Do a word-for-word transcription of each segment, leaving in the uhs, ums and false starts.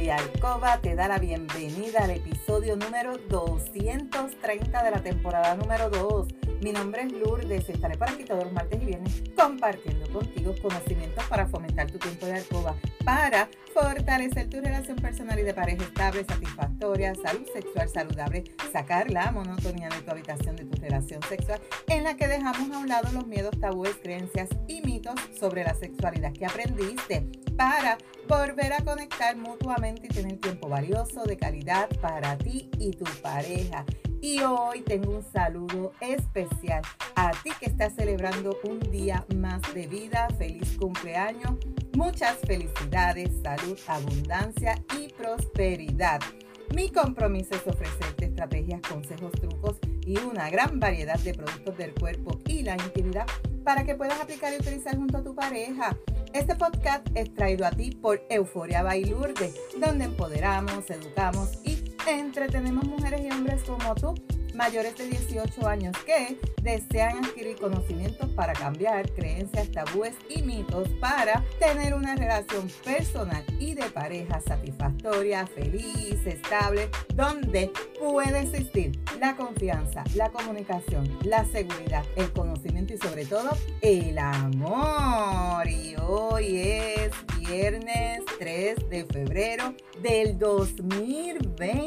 de Alcoba te da la bienvenida al episodio número doscientos treinta de la temporada número dos. Mi nombre es Lourdes, estaré por aquí todos los martes y viernes compartiendo contigo conocimientos para fomentar tu tiempo de alcoba, para fortalecer tu relación personal y de pareja estable, satisfactoria, salud sexual saludable, sacar la monotonía de tu habitación de tu relación sexual, en la que dejamos a un lado los miedos, tabúes, creencias y mitos sobre la sexualidad que aprendiste, para volver a conectar mutuamente y tener tiempo valioso de calidad para ti y tu pareja. Y hoy tengo un saludo especial a ti que estás celebrando un día más de vida. Feliz cumpleaños, muchas felicidades, salud, abundancia y prosperidad. Mi compromiso es ofrecerte estrategias, consejos, trucos y una gran variedad de productos del cuerpo y la intimidad para que puedas aplicar y utilizar junto a tu pareja. Este podcast es traído a ti por Euforia by Lourdes, donde empoderamos, educamos y entretenemos mujeres y hombres como tú, mayores de dieciocho años, que desean adquirir conocimientos para cambiar creencias, tabúes y mitos para tener una relación personal y de pareja satisfactoria, feliz, estable, donde puede existir la confianza, la comunicación, la seguridad, el conocimiento y sobre todo el amor. Y hoy es viernes tres de febrero del dos mil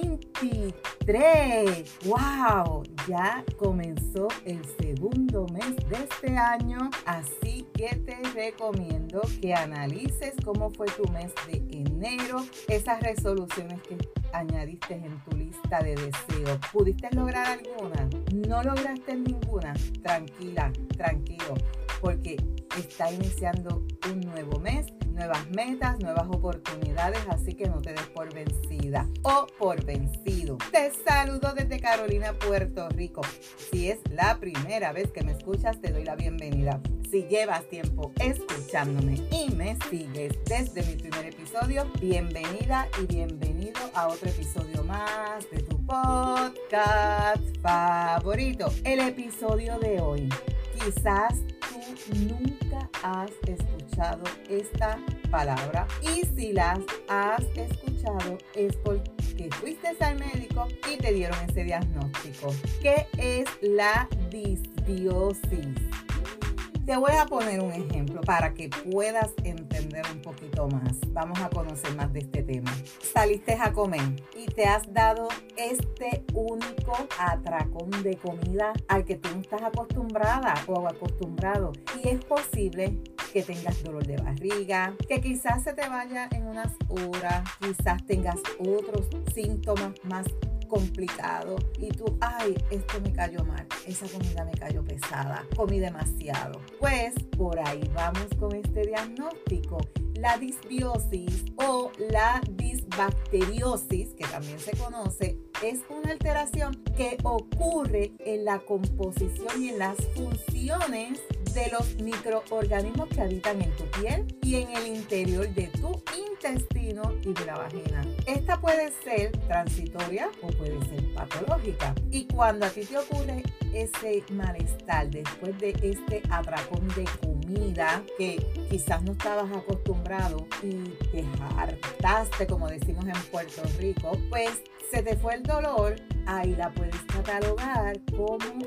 veintitrés. ¡Wow! Ya comenzó el segundo mes de este año, así que te recomiendo que analices cómo fue tu mes de enero, esas resoluciones que añadiste en tu lista de deseos. ¿Pudiste lograr alguna? ¿No lograste ninguna? Tranquila, tranquilo, porque está iniciando un nuevo mes, nuevas metas, nuevas oportunidades, así que no te des por vencida o por vencido. Te saludo desde Carolina, Puerto Rico. Si es la primera vez que me escuchas, te doy la bienvenida. Si llevas tiempo escuchándome y me sigues desde mi primer episodio, bienvenida y bienvenido a otro episodio más de tu podcast favorito. El episodio de hoy, quizás tú nunca has escuchado esta palabra, y si las has escuchado es porque fuiste al médico y te dieron ese diagnóstico. ¿Qué es la disbiosis? Te voy a poner un ejemplo para que puedas entender un poquito más. Vamos a conocer más de este tema. Saliste a comer y te has dado este único atracón de comida al que tú no estás acostumbrada o acostumbrado. Y es posible que tengas dolor de barriga, que quizás se te vaya en unas horas, quizás tengas otros síntomas más complicado y tú, ay, esto me cayó mal, esa comida me cayó pesada, comí demasiado. Pues por ahí vamos con este diagnóstico. La disbiosis o la disbacteriosis, que también se conoce, es una alteración que ocurre en la composición y en las funciones de los microorganismos que habitan en tu piel y en el interior de tu intestino y de la vagina. Esta puede ser transitoria o puede ser patológica. Y cuando a ti te ocurre ese malestar después de este atracón de comida que quizás no estabas acostumbrado y te hartaste, como decimos en Puerto Rico, pues se te fue el dolor, ahí la puedes catalogar como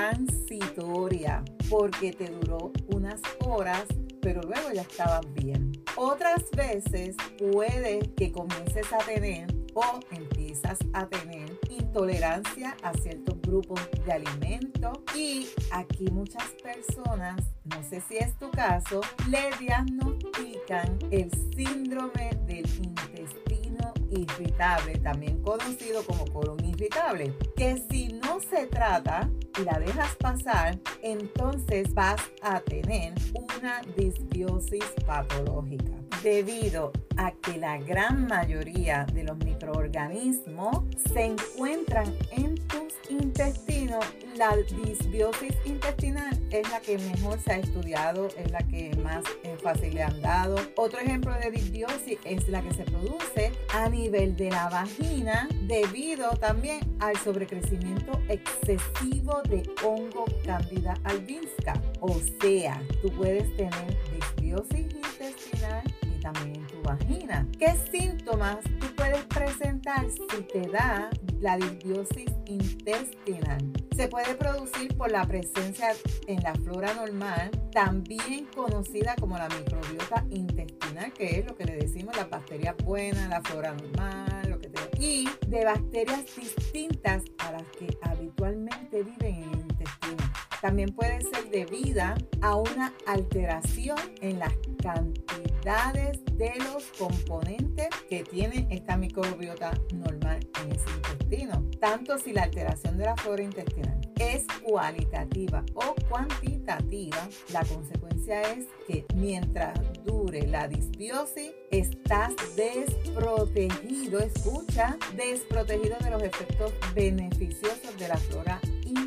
transitoria porque te duró unas horas, pero luego ya estabas bien. Otras veces puede que comiences a tener o empiezas a tener intolerancia a ciertos grupos de alimentos, y aquí muchas personas, no sé si es tu caso, le diagnostican el síndrome del intestino irritable, también conocido como colon irritable, que si no se trata y la dejas pasar, entonces vas a tener una disbiosis patológica, debido a que la gran mayoría de los microorganismos se encuentran en tus intestinos. La disbiosis intestinal es la que mejor se ha estudiado, es la que más énfasis le han dado. Otro ejemplo de disbiosis es la que se produce a nivel de la vagina debido también al sobrecrecimiento excesivo de hongo Candida albicans. O sea, tú puedes tener disbiosis intestinal y también en tu vagina. ¿Qué síntomas tú puedes puedes presentar si te da la disbiosis intestinal. Se puede producir por la presencia en la flora normal, también conocida como la microbiota intestinal, que es lo que le decimos las bacterias buenas, la flora normal, lo que te... y de bacterias distintas a las que habitualmente viven en el intestino. También puede ser debida a una alteración en las cantidades de los componentes que tiene esta microbiota normal en ese intestino. Tanto si la alteración de la flora intestinal es cualitativa o cuantitativa, la consecuencia es que mientras dure la disbiosis, estás desprotegido, escucha, desprotegido de los efectos beneficiosos de la flora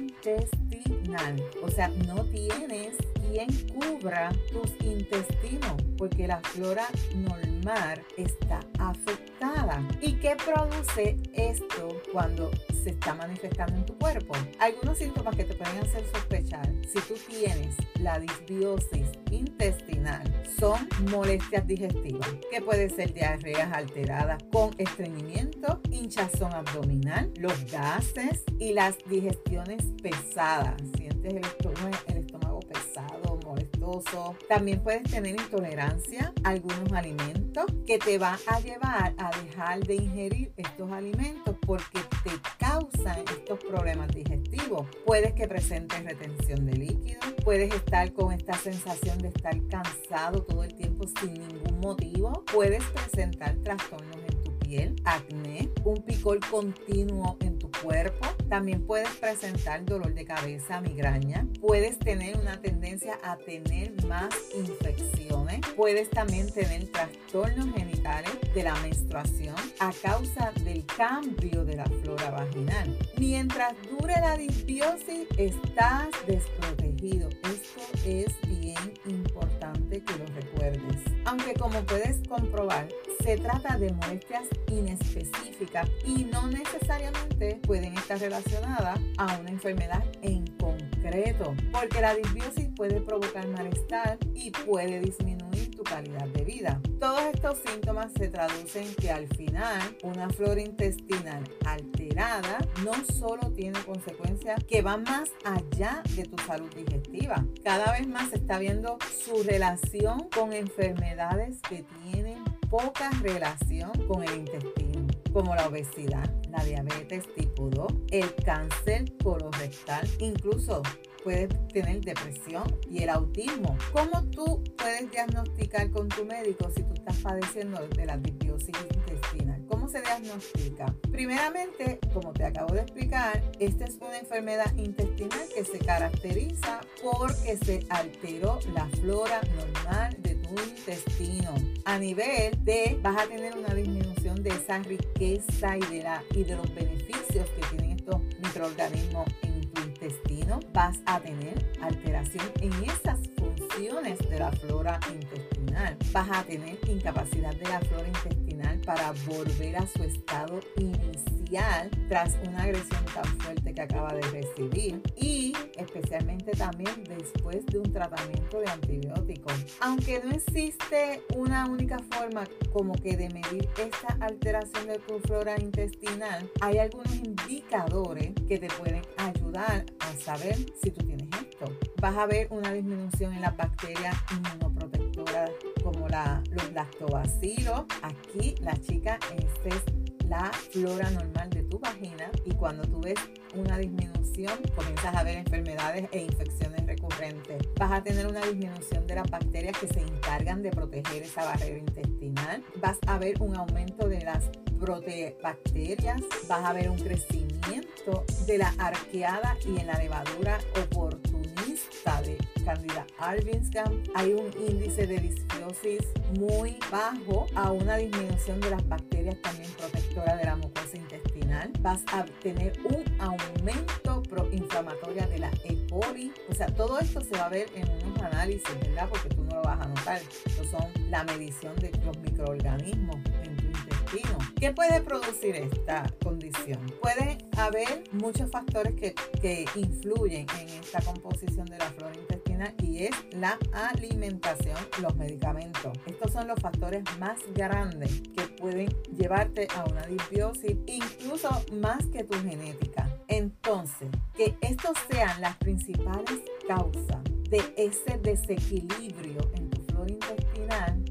intestinal. O sea, no tienes quien cubra tus intestinos porque la flora normal está afectada. ¿Y qué produce esto cuando se está manifestando en tu cuerpo? Algunos síntomas que te pueden hacer sospechar si tú tienes la disbiosis intestinal son molestias digestivas, que puede ser diarreas alteradas con estreñimiento, hinchazón abdominal, los gases y las digestiones pesadas. Sientes el estómago, el estómago pesado, molestoso. También puedes tener intolerancia a algunos alimentos que te van a llevar a dejar de ingerir estos alimentos porque te causan estos problemas digestivos. Puedes que presentes retención de líquido, puedes estar con esta sensación de estar cansado todo el tiempo sin ningún motivo, puedes presentar trastornos en tu piel, acné, un picor continuo en tu cuerpo, también puedes presentar dolor de cabeza, migraña, puedes tener una tendencia a tener más infecciones, puedes también tener trastornos genitales de la menstruación a causa del cambio de la flora vaginal. Mientras dure la disbiosis, estás desprotegido. Esto es bien importante que lo recuerdes. Aunque como puedes comprobar, se trata de molestias inespecíficas y no necesariamente pueden estar relacionadas a una enfermedad en concreto, porque la disbiosis puede provocar malestar y puede disminuir tu calidad de vida. Todos estos síntomas se traducen que al final una flora intestinal alterada no solo tiene consecuencias que van más allá de tu salud digestiva. Cada vez más se está viendo su relación con enfermedades que tienen poca relación con el intestino, como la obesidad, la diabetes tipo dos, el cáncer colorectal, incluso puedes tener depresión y el autismo. ¿Cómo tú puedes diagnosticar con tu médico si tú estás padeciendo de la disbiosis intestinal? ¿Cómo se diagnostica? Primeramente, como te acabo de explicar, esta es una enfermedad intestinal que se caracteriza porque se alteró la flora normal de tu intestino. A nivel de, vas a tener una disminución de esa riqueza y de, la, y de los beneficios que tienen estos microorganismos en tu intestino. Vas a tener alteración en esas funciones de la flora intestinal. Vas a tener incapacidad de la flora intestinal para volver a su estado inicial tras una agresión tan fuerte que acaba de recibir y especialmente también después de un tratamiento de antibióticos. Aunque no existe una única forma como que de medir esta alteración de tu flora intestinal, hay algunos indicadores que te pueden ayudar a saber si tú tienes esto. Vas a ver una disminución en las bacterias inmunoprotectoras como la, los lactobacilos. Aquí la chica, esta es la flora normal de tu vagina y cuando tú ves una disminución comienzas a ver enfermedades e infecciones recurrentes. Vas a tener una disminución de las bacterias que se encargan de proteger esa barrera intestinal. Vas a ver un aumento de las proteobacterias. Vas a ver un crecimiento de la arqueada y en la levadura oportunista de Candida albicans. Hay un índice de disbiosis muy bajo a una disminución de las bacterias también protectoras de la mucosa intestinal. Vas a tener un aumento proinflamatorio de la E. coli. O sea, todo esto se va a ver en unos análisis, ¿verdad? Porque tú no lo vas a notar. Estos son la medición de los microorganismos en tu intestino. ¿Qué puede producir esta condición? Puede haber muchos factores que, que influyen en esta composición de la flora intestinal intestina y es la alimentación, los medicamentos. Estos son los factores más grandes que pueden llevarte a una disbiosis, incluso más que tu genética. Entonces, que estos sean las principales causas de ese desequilibrio en tu flora intestinal,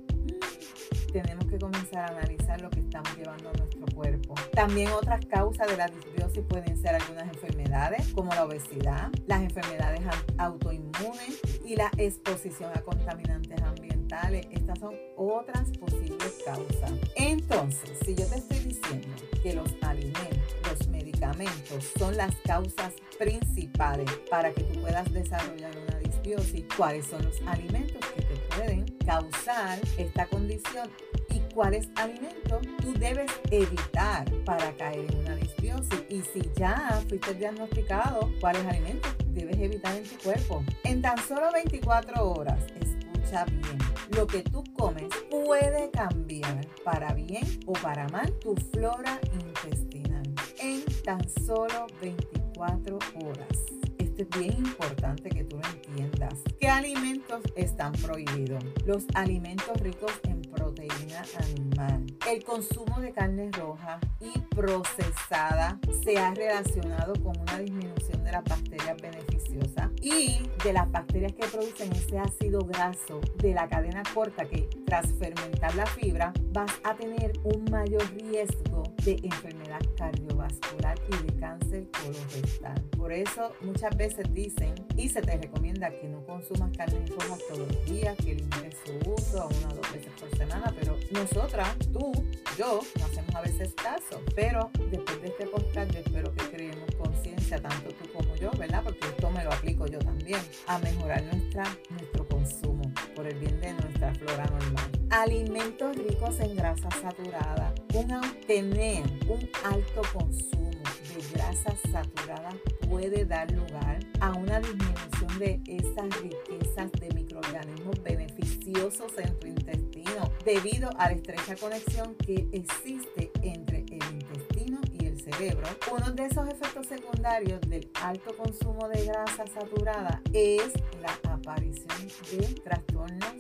tenemos que comenzar a analizar lo que estamos llevando a nuestro cuerpo. También otras causas de la disbiosis pueden ser algunas enfermedades como la obesidad, las enfermedades autoinmunes y la exposición a contaminantes ambientales. Estas son otras posibles causas. Entonces, si yo te estoy diciendo que los alimentos, los medicamentos son las causas principales para que tú puedas desarrollar una disbiosis, ¿cuáles son los alimentos que te pueden causar esta condición y cuáles alimentos tú debes evitar para caer en una disbiosis? Y si ya fuiste diagnosticado, ¿cuáles alimentos debes evitar en tu cuerpo? En tan solo veinticuatro horas, escucha bien, lo que tú comes puede cambiar para bien o para mal tu flora intestinal en tan solo veinticuatro horas. Esto es bien importante que tú lo entiendas. ¿Qué alimentos están prohibidos? Los alimentos ricos en proteína animal. El consumo de carne roja y procesada se ha relacionado con una disminución de las bacterias beneficiosas y de las bacterias que producen ese ácido graso de la cadena corta que tras fermentar la fibra vas a tener un mayor riesgo de enfermedad cardiovascular y de cáncer colorectal. Por eso muchas veces dicen y se te recomienda que no consumas carnes rojas todos los días, que limites su uso a una o dos veces por semana, pero nosotras, tú, yo, no hacemos a veces caso. Pero después de este podcast yo espero que creemos conciencia, tanto tú como yo, ¿verdad? Porque esto me lo aplico yo también, a mejorar nuestra, nuestro consumo por el bien de nuestra flora normal. Alimentos ricos en grasa saturada. Un, tener un alto consumo de grasas saturadas puede dar lugar a una disminución de esas riquezas de microorganismos beneficiosos en tu intestino debido a la estrecha conexión que existe entre el intestino y el cerebro. Uno de esos efectos secundarios del alto consumo de grasa saturada es la aparición de trastornos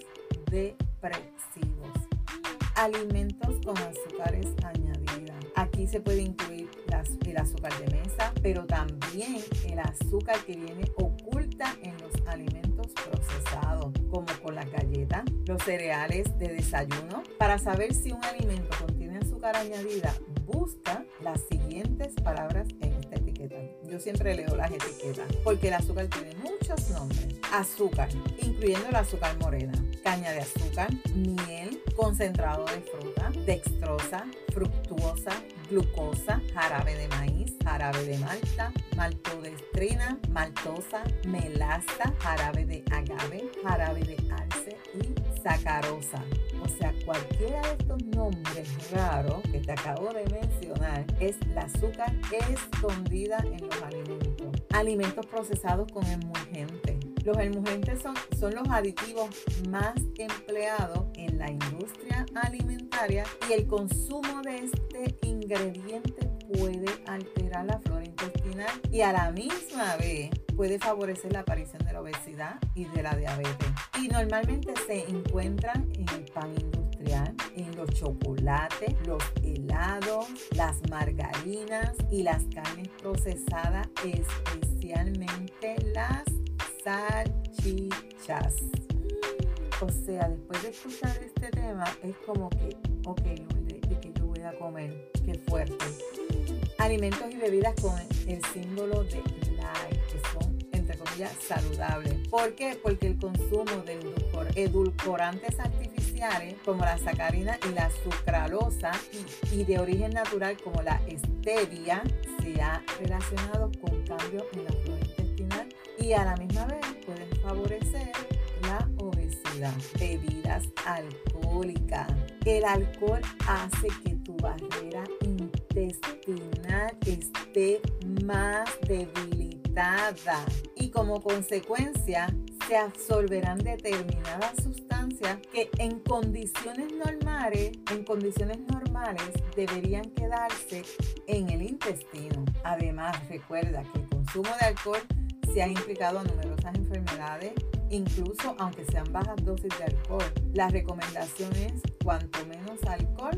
depresivos. Alimentos con azúcares añadidas. Aquí se puede incluir las, el azúcar de mesa, pero también el azúcar que viene oculta en los alimentos procesados, como con las galletas, los cereales de desayuno. Para saber si un alimento contiene azúcar añadida, busca las siguientes palabras en esta etiqueta. Yo siempre leo las etiquetas porque el azúcar tiene muchos nombres. Azúcar, incluyendo el azúcar morena, caña de azúcar, miel, concentrado de fruta, dextrosa, fructuosa, glucosa, jarabe de maíz, jarabe de malta, maltodextrina, maltosa, melaza, jarabe de agave, jarabe de alce y sacarosa. O sea, cualquiera de estos nombres raros que te acabo de mencionar es la azúcar escondida en los alimentos. Alimentos procesados con emulgentes. Los emulgentes son, son los aditivos más empleados en la industria alimentaria y el consumo de este ingrediente puede alterar la flora intestinal y a la misma vez puede favorecer la aparición de la obesidad y de la diabetes. Y normalmente se encuentran en el pan industrial, en los chocolates, los helados, las margarinas y las carnes procesadas, especialmente las salchichas. O sea, después de escuchar este tema, es como que, ok, Lourdes, ¿de qué yo voy a comer? Qué fuerte. Alimentos y bebidas con el símbolo de light, que son, entre comillas, saludables. ¿Por qué? Porque el consumo de edulcorantes artificiales, como la sacarina y la sucralosa, y, y de origen natural, como la stevia, se ha relacionado con cambios en la flora intestinal y a la misma vez pueden favorecer la obesidad. Bebidas alcohólicas. El alcohol hace que tu barrera intestinal esté más debilitada y como consecuencia se absorberán determinadas sustancias que en condiciones normales, en condiciones normales deberían quedarse en el intestino. Además, recuerda que el consumo de alcohol se ha implicado a numerosas enfermedades incluso aunque sean bajas dosis de alcohol. La recomendación es cuanto menos alcohol,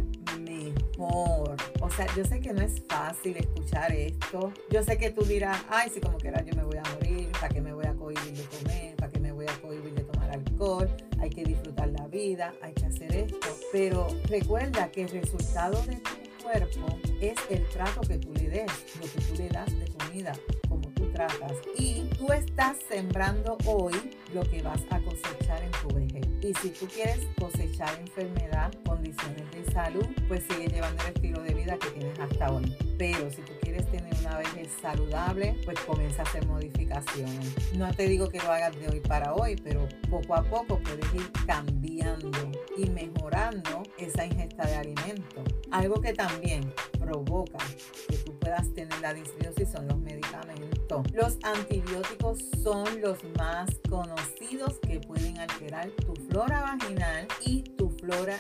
mejor. O sea, yo sé que no es fácil escuchar esto. Yo sé que tú dirás, ay, si como quiera yo me voy a morir, ¿para qué me voy a cohibir de comer? ¿Para qué me voy a cohibir de tomar alcohol? Hay que disfrutar la vida, hay que hacer esto. Pero recuerda que el resultado de tu cuerpo es el trato que tú le des, lo que tú le das de comida, como tú tratas. Y tú estás sembrando hoy lo que vas a cosechar en tu vejez. Y si tú quieres cosechar enfermedad, condiciones de salud, pues sigue llevando el estilo de vida que tienes hasta hoy. Pero si tú quieres tener una vejez saludable, pues comienza a hacer modificaciones. No te digo que lo hagas de hoy para hoy, pero poco a poco puedes ir cambiando y mejorando esa ingesta de alimentos. Algo que también provoca que tú puedas tener la disbiosis son los medicamentos. Los antibióticos son los más conocidos que pueden alterar tu flora vaginal y tu flora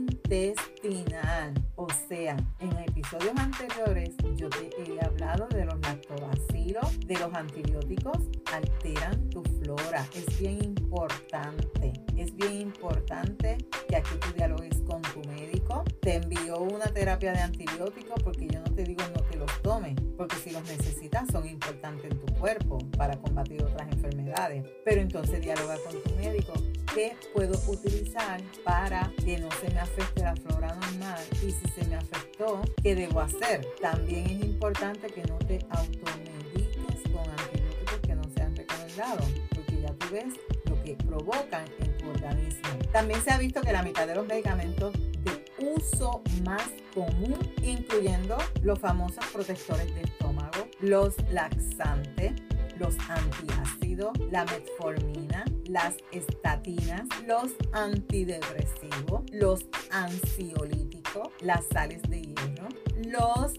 intestinal. O sea, en episodios anteriores yo te he hablado de los lactobacilos, de los antibióticos alteran tu flora. Es bien importante, es bien importante que aquí tú dialogues con tu médico. Te envió una terapia de antibióticos porque yo no te digo no te los tomes, porque si los necesitas son importantes en tu cuerpo para combatir otras enfermedades. Pero entonces dialoga con tu médico. ¿Qué puedo utilizar para que no se me afecte la flora normal? Y si se me afectó, ¿qué debo hacer? También es importante que no te automediques con antibióticos que no sean recomendados, porque ya tú ves lo que provocan en tu organismo. También se ha visto que la mitad de los medicamentos de uso más común, incluyendo los famosos protectores de estómago, los laxantes, los antiácidos, la metformina, las estatinas, los antidepresivos, los ansiolíticos, las sales de hierro, los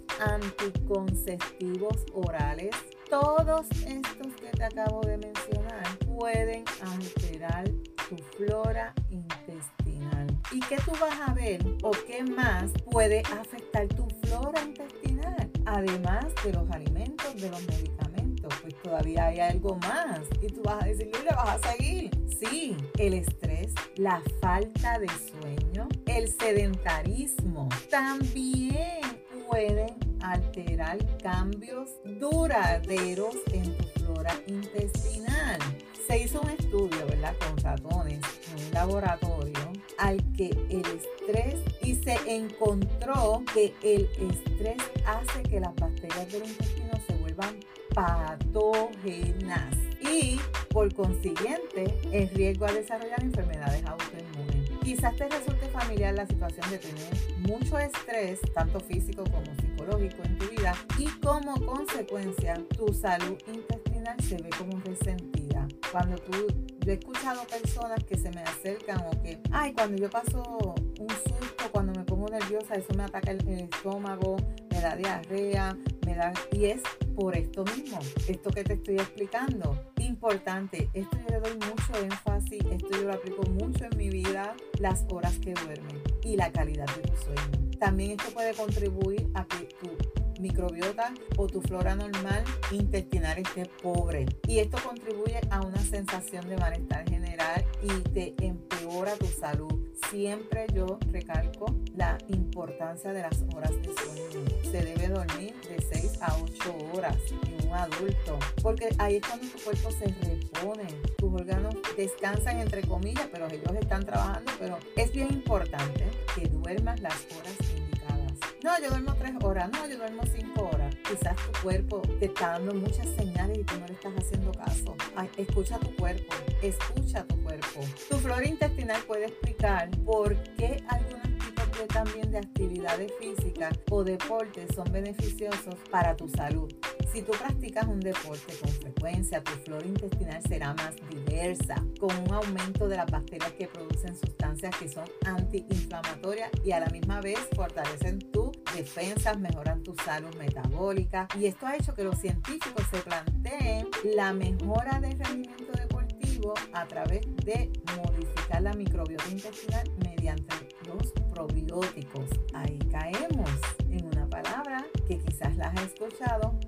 anticonceptivos orales, todos estos que te acabo de mencionar pueden alterar tu flora intestinal. ¿Y qué tú vas a ver o qué más puede afectar tu flora intestinal? Además de los alimentos, de los medicamentos, pues todavía hay algo más. Y tú vas a decir, Lilia, vas a seguir. Sí, el estrés, la falta de sueño, el sedentarismo también pueden alterar cambios duraderos en tu flora intestinal. Se hizo un estudio, ¿verdad?, con ratones en un laboratorio al que el estrés, y se encontró que el estrés hace que las bacterias del intestino se vuelvan patógenas y por consiguiente el riesgo a desarrollar enfermedades autoinmunes. Quizás te resulte familiar la situación de tener mucho estrés, tanto físico como psicológico en tu vida, y como consecuencia tu salud intestinal se ve como resentida. Cuando tú, yo he escuchado personas que se me acercan o que, ay, cuando yo paso un susto, cuando me pongo nerviosa, eso me ataca el, el estómago, me da diarrea, me da, y es por esto mismo, esto que te estoy explicando. Importante, esto yo le doy mucho énfasis, esto yo lo aplico mucho en mi vida, las horas que duermen y la calidad de tu sueño. También esto puede contribuir a que tu microbiota o tu flora normal intestinal esté pobre, y esto contribuye a una sensación de malestar general y te empeora tu salud. Siempre yo recalco la importancia de las horas de sueño. Se debe dormir de seis a ocho horas en un adulto, porque ahí es cuando tu cuerpo se repone, tus órganos descansan entre comillas, pero ellos están trabajando. Pero es bien importante que duermas las horas indicadas. No, yo duermo tres horas, no, yo duermo cinco horas. Quizás tu cuerpo te está dando muchas señales y tú no le estás haciendo caso. Ay, escucha tu cuerpo, escucha tu cuerpo. Tu flora intestinal puede explicar por qué algunos tipos de, también de actividades físicas o deportes son beneficiosos para tu salud. Si tú practicas un deporte con frecuencia, tu flora intestinal será más diversa, con un aumento de las bacterias que producen sustancias que son antiinflamatorias y a la misma vez fortalecen tus defensas, mejoran tu salud metabólica. Y esto ha hecho que los científicos se planteen la mejora del rendimiento deportivo a través de modificar la microbiota intestinal mediante los probióticos. Ahí caemos en una palabra que quizás la has escuchado,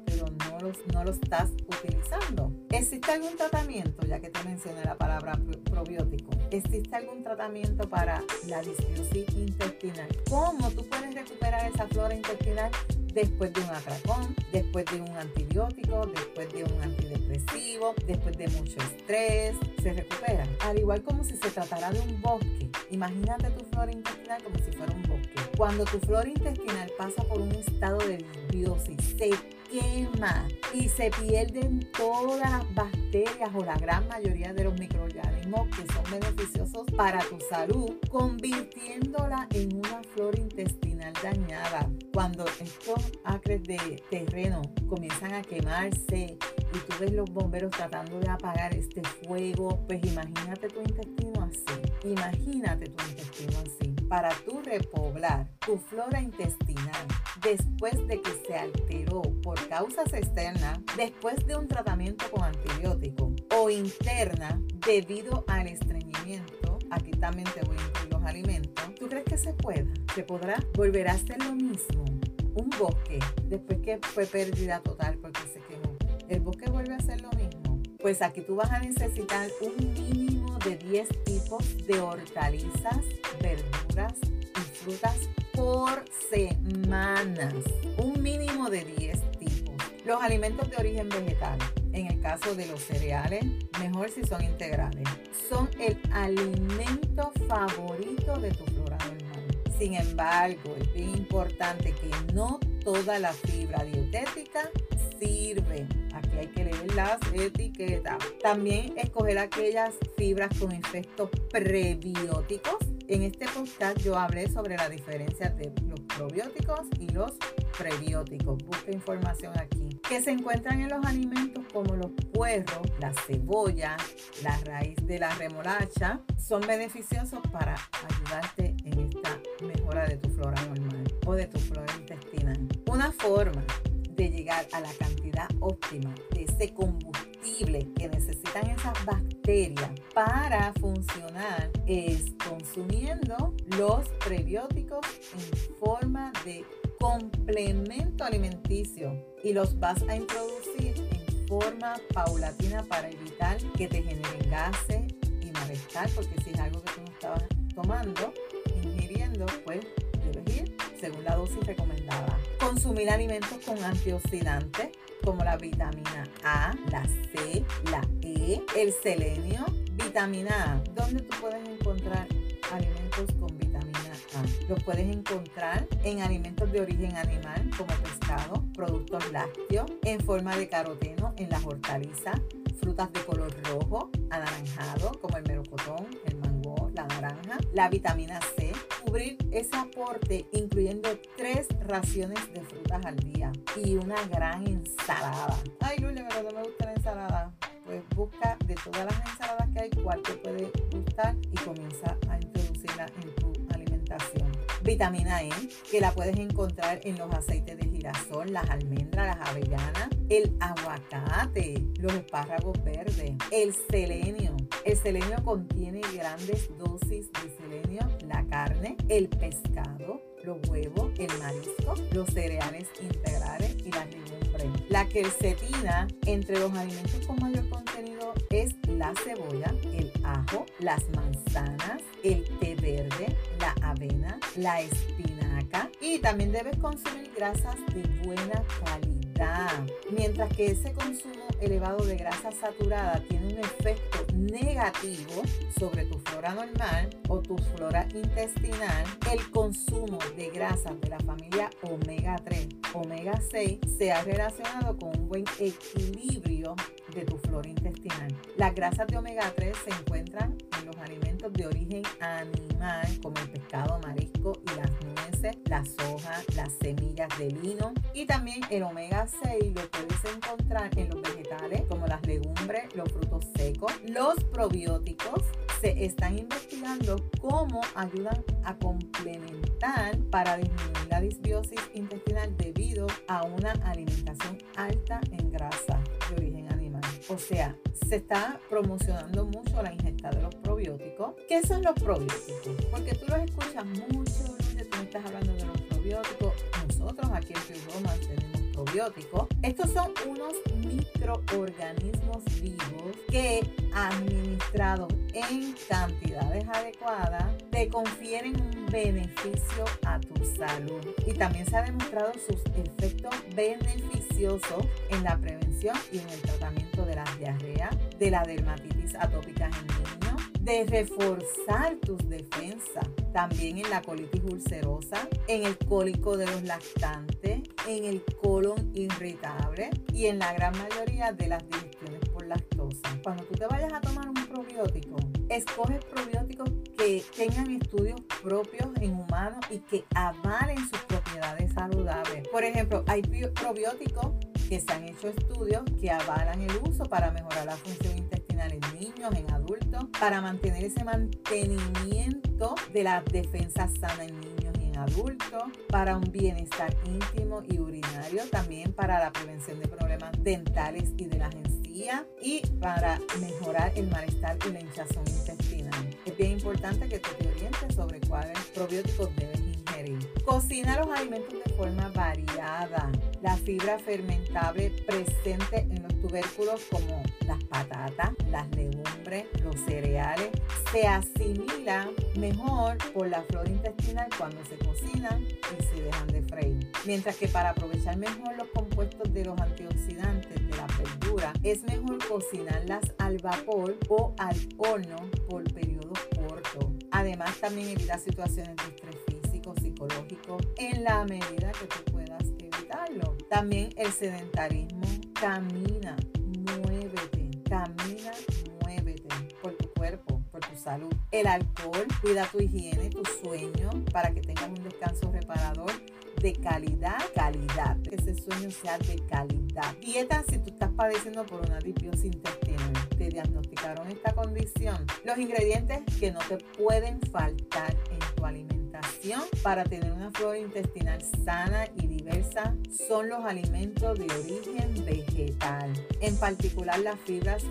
pero no los, no lo estás utilizando. ¿Existe algún tratamiento, ya que te mencioné la palabra probiótico? ¿Existe algún tratamiento para la disbiosis intestinal? ¿Cómo tú puedes recuperar esa flora intestinal después de un atracón, después de un antibiótico, después de un antidepresivo, después de mucho estrés? Se recupera. Al igual como si se tratara de un bosque. Imagínate tu flora intestinal como si fuera un bosque. Cuando tu flora intestinal pasa por un estado de disbiosis, se quema y se pierden todas las bacterias o la gran mayoría de los microorganismos que son beneficiosos para tu salud, convirtiéndola en una flora intestinal dañada. Cuando estos acres de terreno comienzan a quemarse y tú ves los bomberos tratando de apagar este fuego, pues imagínate tu intestino así. Imagínate tu intestino así. Para tú repoblar tu flora intestinal después de que se alteró por causas externas, después de un tratamiento con antibiótico o interna debido al estreñimiento, aquí también te voy a incluir los alimentos, ¿tú crees que se pueda? ¿Se podrá? ¿Volver a hacer lo mismo? Un bosque, después que fue pérdida total porque se quemó, ¿el bosque vuelve a hacer lo mismo? Pues aquí tú vas a necesitar un mínimo de diez tipos de hortalizas, verduras y frutas por semanas. Un mínimo de diez tipos. Los alimentos de origen vegetal, en el caso de los cereales, mejor si son integrales, son el alimento favorito de tu flora normal. Sin embargo, es bien importante que no toda la fibra dietética sirve. Aquí hay que leer las etiquetas. También escoger aquellas fibras con efectos prebióticos. En este podcast yo hablé sobre la diferencia de los probióticos y los prebióticos. Busca información aquí. Que se encuentran en los alimentos como los puerros, la cebolla, la raíz de la remolacha. Son beneficiosos para ayudarte en esta mejora de tu flora normal o de tu flora intestinal. Una forma de llegar a la cantidad óptima de ese combustible que necesitan esas bacterias para funcionar es consumiendo los prebióticos en forma de complemento alimenticio y los vas a introducir en forma paulatina para evitar que te generen gases y malestar, porque si es algo que tú no estabas tomando, ingiriendo, pues debes ir según la dosis recomendada. Consumir alimentos con antioxidantes como la vitamina A, la C, la E, el selenio. Vitamina A, ¿dónde tú puedes encontrar alimentos con vitamina A? Los puedes encontrar en alimentos de origen animal como pescado, productos lácteos, en forma de caroteno en las hortalizas, frutas de color rojo, anaranjado como el melocotón, el mango, la naranja, la vitamina C. Cubrir ese aporte incluyendo tres raciones de frutas al día y una gran ensalada. Ay, Lulia, pero no me gusta la ensalada. Pues busca de todas las ensaladas que hay cuál te puede gustar y comienza a introducirla en tu alimentación. Vitamina E, que la puedes encontrar en los aceites de girasol, las almendras, las avellanas, el aguacate, los espárragos verdes, el selenio. El selenio contiene grandes dosis de selenio, la carne, el pescado, los huevos, el marisco, los cereales integrales y las legumbres. La quercetina, entre los alimentos con mayor contenido es la cebolla, el ajo, las manzanas, el té verde, la avena, la espinaca, y también debes consumir grasas de buena calidad. Mientras que ese consumo elevado de grasa saturada tiene un efecto negativo sobre tu flora normal o tu flora intestinal, el consumo de grasas de la familia omega tres, omega seis se ha relacionado con un buen equilibrio de tu flora intestinal. Las grasas de omega tres se encuentran en los alimentos de origen animal como el pescado, marisco y las nueces, la soja, las semillas de lino, y también el omega seis lo puedes encontrar en los vegetales como las legumbres, los frutos secos. Los probióticos se están investigando cómo ayudan a complementar para disminuir la disbiosis intestinal debido a una alimentación alta en grasa de origen animal. O sea, se está promocionando mucho la ingesta de los probióticos. ¿Qué son los probióticos? Porque tú los escuchas mucho, tú me estás hablando de los probióticos. Nosotros aquí en Pure Romance tenemos probióticos. Estos son unos microorganismos vivos que, administrados en cantidades adecuadas, te confieren un beneficio a tu salud. Y también se ha demostrado sus efectos beneficiosos en la prevención y en el tratamiento de las diarreas, de la dermatitis atópica en niños, de reforzar tus defensas, también en la colitis ulcerosa, en el cólico de los lactantes, en el colon irritable y en la gran mayoría de las digestiones por lactosa. Cuando tú te vayas a tomar un probiótico, escoges probióticos que tengan estudios propios en humanos y que avalen sus propiedades saludables. Por ejemplo, hay probióticos que se han hecho estudios que avalan el uso para mejorar la función intestinal en niños, en adultos, para mantener ese mantenimiento de la defensa sana en niños y en adultos, para un bienestar íntimo y urinario, también para la prevención de problemas dentales y de las encías y para mejorar el malestar y la hinchazón intestinal. Es bien importante que tú te orientes sobre cuáles probióticos debes ingerir. Cocina los alimentos de forma variada. La fibra fermentable presente en los tubérculos como las patatas, las legumbres, los cereales, se asimila mejor por la flora intestinal cuando se cocinan y se dejan de freír. Mientras que para aprovechar mejor los compuestos de los antioxidantes de las verduras, es mejor cocinarlas al vapor o al horno por periodos cortos. Además, también evita situaciones de estrés físico, psicológico, en la medida que tú puedas evitarlo. También el sedentarismo. Camina, muévete, camina, muévete por tu cuerpo, por tu salud. El alcohol, cuida tu higiene, tu sueño, para que tengas un descanso reparador de calidad, calidad. Que ese sueño sea de calidad. Dieta si tú estás padeciendo por una disbiosis intestinal. Te diagnosticaron esta condición. Los ingredientes que no te pueden faltar en tu alimentación para tener una flora intestinal sana y diversa son los alimentos de origen vegetal, en particular las fibras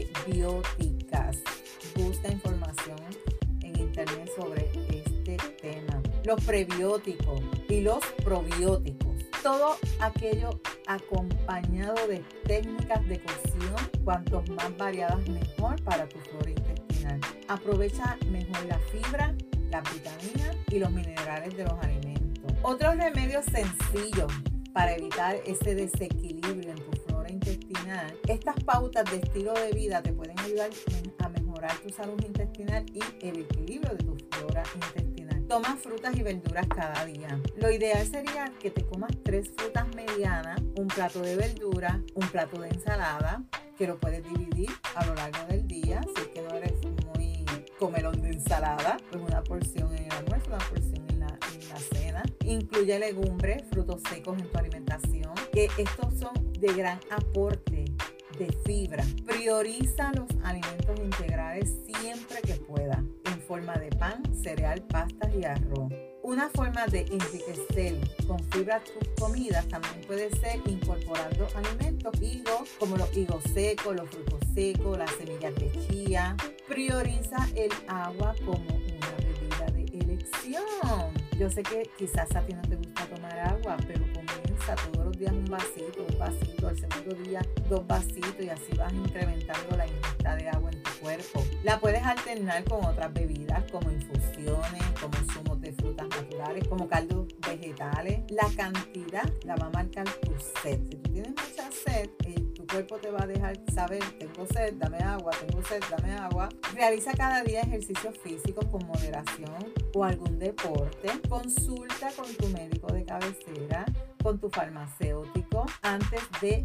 prebióticas. Busca información en internet sobre este tema. Los prebióticos y los probióticos. Todo aquello acompañado de técnicas de cocción, cuantos más variadas mejor para tu flora intestinal. Aprovecha mejor la fibra, las vitaminas y los minerales de los alimentos. Otros remedios sencillos para evitar ese desequilibrio en tu flora intestinal. Estas pautas de estilo de vida te pueden ayudar a mejorar tu salud intestinal y el equilibrio de tu flora intestinal. Toma frutas y verduras cada día. Lo ideal sería que te comas tres frutas medianas, un plato de verdura, un plato de ensalada, que lo puedes dividir a lo largo del día. Si es que no eres muy comelón de ensalada, pues una porción en el almuerzo, una porción en la, en la cena. Incluye legumbres, frutos secos en tu alimentación, que estos son de gran aporte de fibra. Prioriza los alimentos integrales siempre que pueda, en forma de pan, cereal, pastas y arroz. Una forma de enriquecer con fibra tus comidas también puede ser incorporando alimentos higos, como los higos secos, los frutos secos, las semillas de chía. Prioriza el agua como una bebida de elección. Yo sé que quizás a ti no te gusta tomar agua, pero comienza todos los días un vasito, un vasito, al segundo día dos vasitos y así vas incrementando la ingesta de agua en tu cuerpo. La puedes alternar con otras bebidas como infusiones, como zumos de frutas naturales, como caldos vegetales. La cantidad la va a marcar tu sed. Si tú tienes mucha sed, eh, tu cuerpo te va a dejar saber, tengo sed, dame agua, tengo sed, dame agua. Realiza cada día ejercicios físicos con moderación o algún deporte. Consulta con tu médico de cabecera, con tu farmacéutico, antes de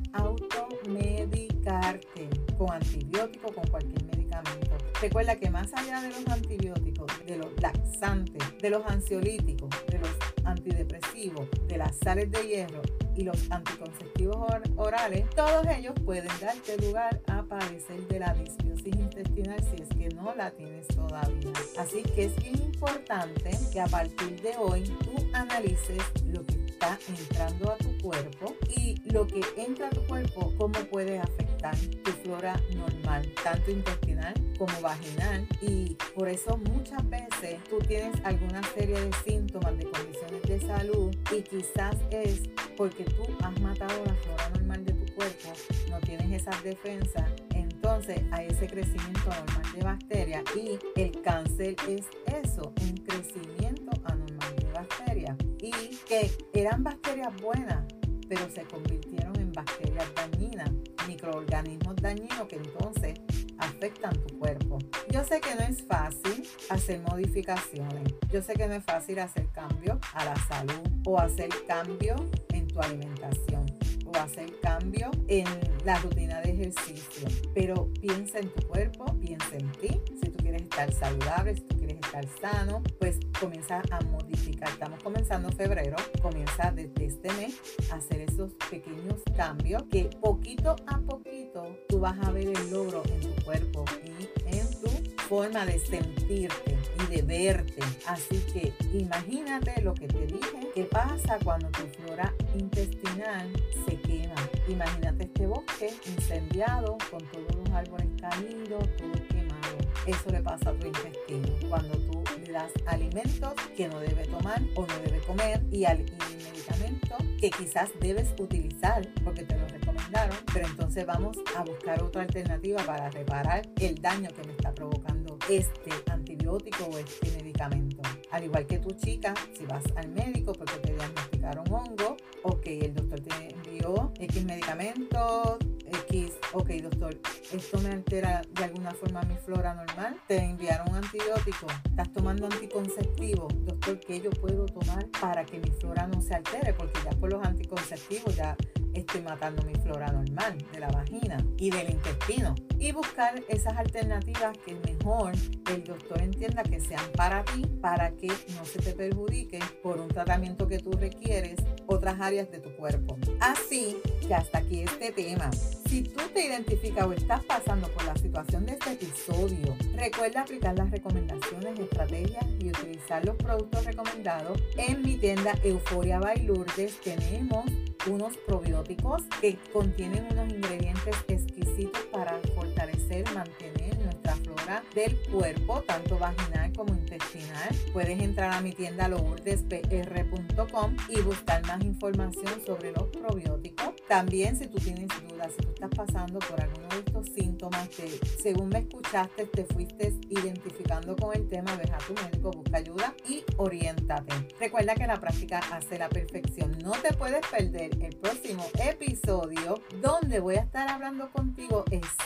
automedicarte con antibióticos, con cualquier medicamento. Recuerda que más allá de los antibióticos, de los laxantes, de los ansiolíticos, de los antidepresivos, de las sales de hierro y los anticonceptivos or- orales, todos ellos pueden darte lugar a padecer de la disbiosis intestinal si es que no la tienes todavía. Así que es bien importante que a partir de hoy tú analices lo que está entrando a tu cuerpo y lo que entra a tu cuerpo, cómo puede afectar tu flora normal, tanto intestinal como vaginal. Y por eso muchas veces tú tienes alguna serie de síntomas de condiciones de salud y quizás es porque tú has matado la flora normal de tu cuerpo, no tienes esas defensas, entonces hay ese crecimiento anormal de bacterias y el cáncer es eso, un crecimiento anormal de bacterias y que eran bacterias buenas, pero se convirtieron en bacterias dañinas, microorganismos dañinos que entonces afectan tu cuerpo. Yo sé que no es fácil hacer modificaciones, yo sé que no es fácil hacer cambios a la salud o hacer cambios en tu alimentación o hacer cambios en la rutina de ejercicio, pero piensa en tu cuerpo, piensa en ti. Si tú quieres estar saludable, si tú quieres estar sano, pues comienza a modificar. Estamos comenzando febrero, comienza desde este mes a hacer esos pequeños cambios que poquito a poquito tú vas a ver el logro en tu cuerpo y en tu forma de sentirte y de verte. Así que imagínate lo que te dije, qué pasa cuando tu flora intestinal se quema. Imagínate este bosque incendiado con todos los árboles caídos, todo quemado. Eso le pasa a tu intestino cuando tú le das alimentos que no debe tomar o no debe comer y, al, y medicamentos que quizás debes utilizar porque te lo recomendaron, pero entonces vamos a buscar otra alternativa para reparar el daño que me está provocando este antibiótico o este medicamento. Al igual que tu chica, si vas al médico porque te diagnosticaron hongo, ok, el doctor te envió X medicamentos, X, ok doctor, esto me altera de alguna forma mi flora normal, te enviaron un antibiótico, estás tomando anticonceptivos, doctor, ¿qué yo puedo tomar para que mi flora no se altere? Porque ya por los anticonceptivos ya estoy matando mi flora normal de la vagina y del intestino, y buscar esas alternativas que mejor el doctor entienda que sean para ti, para que no se te perjudique por un tratamiento que tú requieres otras áreas de tu cuerpo. Así que hasta aquí este tema. Si tú te identificas o estás pasando por la situación de este episodio, recuerda aplicar las recomendaciones, estrategias y utilizar los productos recomendados. En mi tienda Euforia by Lourdes tenemos unos probióticos que contienen unos ingredientes exquisitos para fortalecer, mantener nuestra flora del cuerpo, tanto vaginal como intestinal. Puedes entrar a mi tienda lourdes p r punto com y buscar más información sobre los probióticos. También, si tú tienes dudas, si tú estás pasando por alguno de estos síntomas que según me escuchaste te fuiste identificando con el tema, ve a tu médico, busca ayuda y oriéntate. Recuerda que la práctica hace la perfección. No te puedes perder el próximo episodio donde voy a estar hablando contigo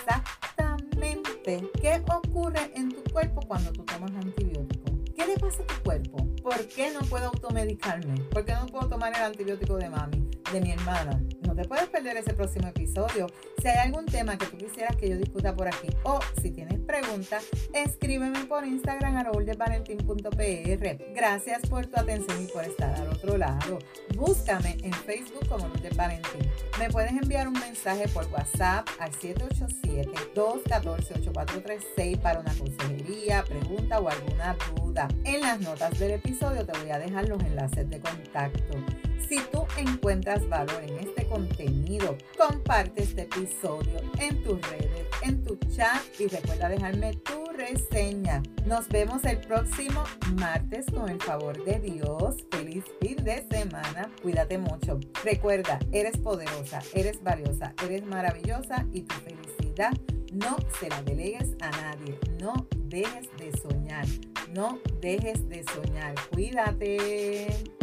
exactamente qué ocurre en tu cuerpo cuando tú tomas antibióticos. ¿Qué le pasa a tu cuerpo? ¿Por qué no puedo automedicarme? ¿Por qué no puedo tomar el antibiótico de mami, de mi hermana? No te puedes perder ese próximo episodio. Si hay algún tema que tú quisieras que yo discuta por aquí o si tienes preguntas, escríbeme por Instagram a lourdes valentín punto p r. Gracias por tu atención y por estar al otro lado. Búscame en Facebook como Lourdes Valentín. Me puedes enviar un mensaje por WhatsApp al siete ocho siete, dos uno cuatro, ocho cuatro tres seis para una consejería, pregunta o alguna duda. En las notas del episodio te voy a dejar los enlaces de contacto. Si tú encuentras valor en este contenido, comparte este episodio en tus redes, en tu chat y recuerda dejarme tu reseña. Nos vemos el próximo martes con el favor de Dios. Feliz fin de semana. Cuídate mucho. Recuerda, eres poderosa, eres valiosa, eres maravillosa y tu felicidad no se la delegues a nadie. No dejes de soñar. No dejes de soñar. Cuídate.